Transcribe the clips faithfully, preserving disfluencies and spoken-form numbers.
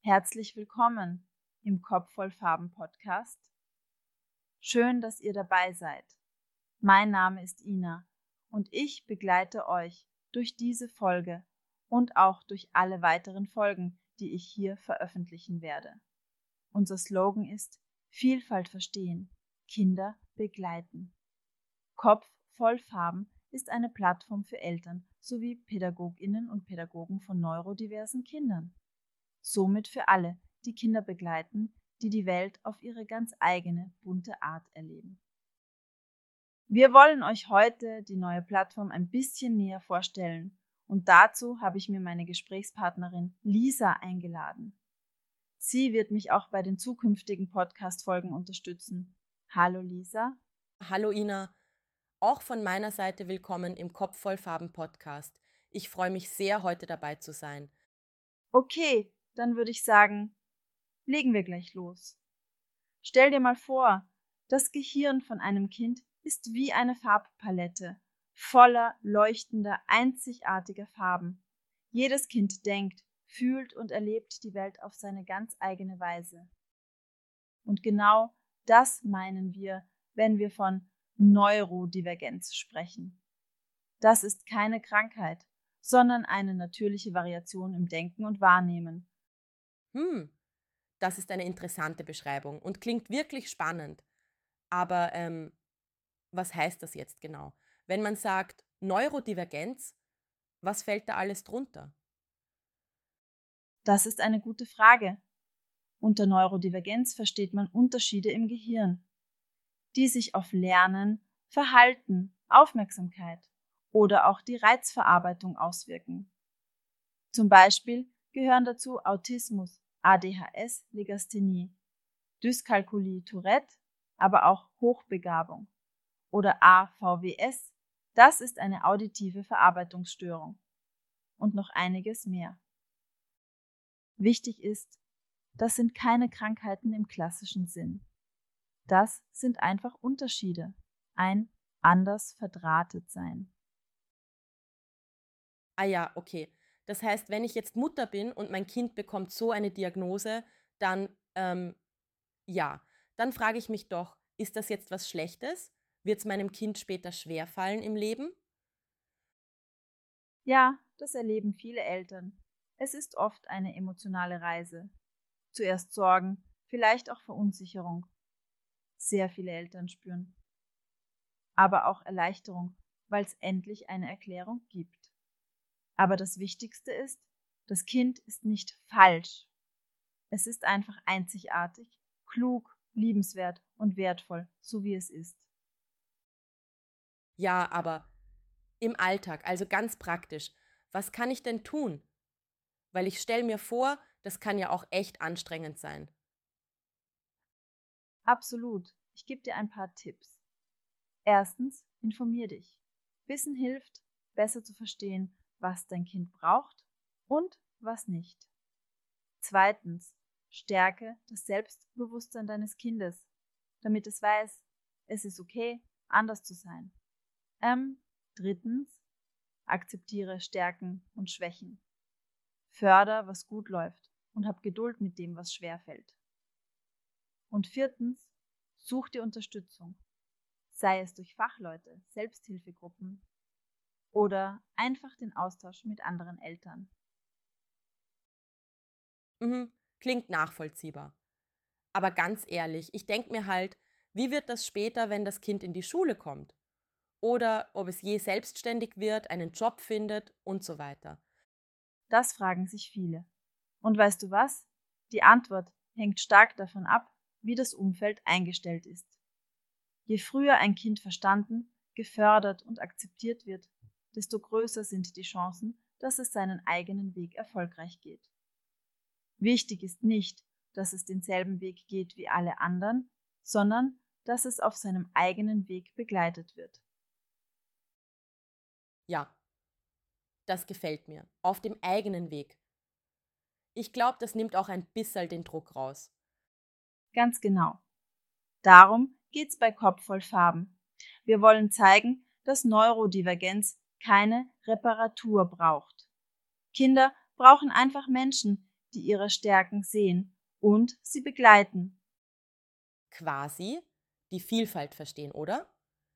Herzlich willkommen im Kopf voll Farben Podcast. Schön, dass ihr dabei seid. Mein Name ist Ina und ich begleite euch durch diese Folge und auch durch alle weiteren Folgen, die ich hier veröffentlichen werde. Unser Slogan ist Vielfalt verstehen, Kinder begleiten. Kopf voll Farben ist eine Plattform für Eltern sowie PädagogInnen und Pädagogen von neurodiversen Kindern. Somit für alle, die Kinder begleiten, die die Welt auf ihre ganz eigene, bunte Art erleben. Wir wollen euch heute die neue Plattform ein bisschen näher vorstellen und dazu habe ich mir meine Gesprächspartnerin Lisa eingeladen. Sie wird mich auch bei den zukünftigen Podcast-Folgen unterstützen. Hallo Lisa. Hallo Ina, auch von meiner Seite willkommen im Kopf voll Farben Podcast. Ich freue mich sehr, heute dabei zu sein. Okay, dann würde ich sagen, legen wir gleich los. Stell dir mal vor, das Gehirn von einem Kind ist wie eine Farbpalette, voller leuchtender, einzigartiger Farben. Jedes Kind denkt, fühlt und erlebt die Welt auf seine ganz eigene Weise. Und genau das meinen wir, wenn wir von Neurodivergenz sprechen. Das ist keine Krankheit, sondern eine natürliche Variation im Denken und Wahrnehmen. Hm, das ist eine interessante Beschreibung und klingt wirklich spannend. Aber ähm, was heißt das jetzt genau? Wenn man sagt Neurodivergenz, was fällt da alles drunter? Das ist eine gute Frage. Unter Neurodivergenz versteht man Unterschiede im Gehirn, die sich auf Lernen, Verhalten, Aufmerksamkeit oder auch die Reizverarbeitung auswirken. Zum Beispiel gehören dazu Autismus, A D H S, Legasthenie, Dyskalkulie, Tourette, aber auch Hochbegabung oder A V W S, das ist eine auditive Verarbeitungsstörung und noch einiges mehr. Wichtig ist, das sind keine Krankheiten im klassischen Sinn. Das sind einfach Unterschiede, ein anders verdrahtet sein. Ah ja, okay. Das heißt, wenn ich jetzt Mutter bin und mein Kind bekommt so eine Diagnose, dann ähm, ja, dann frage ich mich doch, ist das jetzt was Schlechtes? Wird es meinem Kind später schwerfallen im Leben? Ja, das erleben viele Eltern. Es ist oft eine emotionale Reise. Zuerst Sorgen, vielleicht auch Verunsicherung. Sehr viele Eltern spüren. Aber auch Erleichterung, weil es endlich eine Erklärung gibt. Aber das Wichtigste ist, das Kind ist nicht falsch. Es ist einfach einzigartig, klug, liebenswert und wertvoll, so wie es ist. Ja, aber im Alltag, also ganz praktisch, was kann ich denn tun? Weil ich stelle mir vor, das kann ja auch echt anstrengend sein. Absolut. Ich gebe dir ein paar Tipps. Erstens, informier dich. Wissen hilft, besser zu verstehen, was dein Kind braucht und was nicht. Zweitens, stärke das Selbstbewusstsein deines Kindes, damit es weiß, es ist okay, anders zu sein. Ähm, drittens, akzeptiere Stärken und Schwächen. Förder, was gut läuft und hab Geduld mit dem, was schwer fällt. Und viertens, such dir Unterstützung, sei es durch Fachleute, Selbsthilfegruppen oder einfach den Austausch mit anderen Eltern. Mhm, klingt nachvollziehbar. Aber ganz ehrlich, ich denke mir halt, wie wird das später, wenn das Kind in die Schule kommt? Oder ob es je selbstständig wird, einen Job findet und so weiter. Das fragen sich viele. Und weißt du was? Die Antwort hängt stark davon ab, wie das Umfeld eingestellt ist. Je früher ein Kind verstanden, gefördert und akzeptiert wird, desto größer sind die Chancen, dass es seinen eigenen Weg erfolgreich geht. Wichtig ist nicht, dass es denselben Weg geht wie alle anderen, sondern dass es auf seinem eigenen Weg begleitet wird. Ja, das gefällt mir. Auf dem eigenen Weg. Ich glaube, das nimmt auch ein bisschen den Druck raus. Ganz genau. Darum geht's bei Kopf voll Farben. Wir wollen zeigen, dass Neurodivergenz keine Reparatur braucht. Kinder brauchen einfach Menschen, die ihre Stärken sehen und sie begleiten. Quasi die Vielfalt verstehen, oder?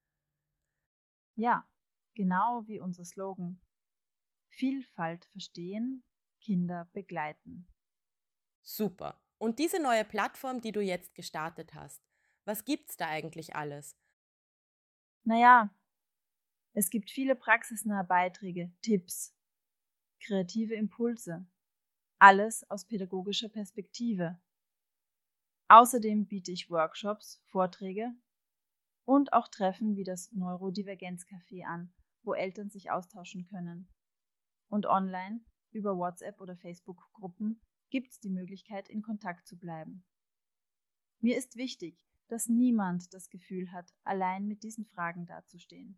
Ja, genau wie unser Slogan. Vielfalt verstehen, Kinder begleiten. Super. Und diese neue Plattform, die du jetzt gestartet hast, was gibt's da eigentlich alles? Naja, es gibt viele praxisnahe Beiträge, Tipps, kreative Impulse, alles aus pädagogischer Perspektive. Außerdem biete ich Workshops, Vorträge und auch Treffen wie das Neurodivergenz-Café an, wo Eltern sich austauschen können. Und online, über WhatsApp oder Facebook-Gruppen, gibt es die Möglichkeit, in Kontakt zu bleiben. Mir ist wichtig, dass niemand das Gefühl hat, allein mit diesen Fragen dazustehen.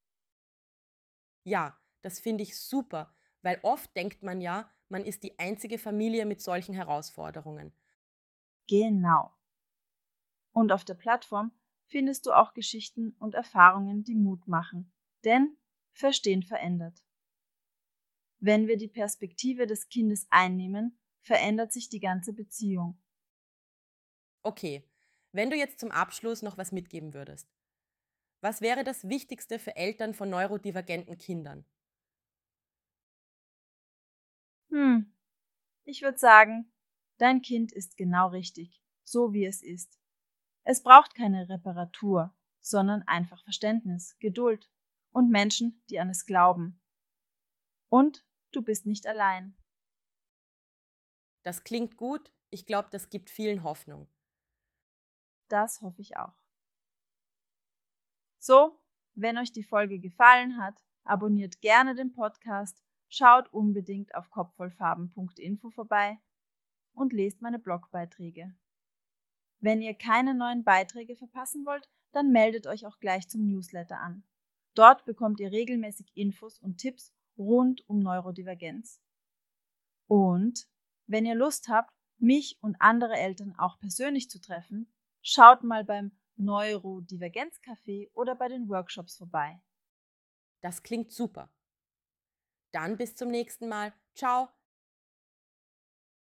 Ja, das finde ich super, weil oft denkt man ja, man ist die einzige Familie mit solchen Herausforderungen. Genau. Und auf der Plattform findest du auch Geschichten und Erfahrungen, die Mut machen. Denn Verstehen verändert. Wenn wir die Perspektive des Kindes einnehmen, verändert sich die ganze Beziehung. Okay, wenn du jetzt zum Abschluss noch was mitgeben würdest. Was wäre das Wichtigste für Eltern von neurodivergenten Kindern? Hm, ich würde sagen, dein Kind ist genau richtig, so wie es ist. Es braucht keine Reparatur, sondern einfach Verständnis, Geduld und Menschen, die an es glauben. Und du bist nicht allein. Das klingt gut, ich glaube, das gibt vielen Hoffnung. Das hoffe ich auch. So, wenn euch die Folge gefallen hat, abonniert gerne den Podcast, schaut unbedingt auf kopfvollfarben punkt info vorbei und lest meine Blogbeiträge. Wenn ihr keine neuen Beiträge verpassen wollt, dann meldet euch auch gleich zum Newsletter an. Dort bekommt ihr regelmäßig Infos und Tipps rund um Neurodivergenz. Und wenn ihr Lust habt, mich und andere Eltern auch persönlich zu treffen, schaut mal beim Neurodivergenz-Café oder bei den Workshops vorbei. Das klingt super. Dann bis zum nächsten Mal. Ciao,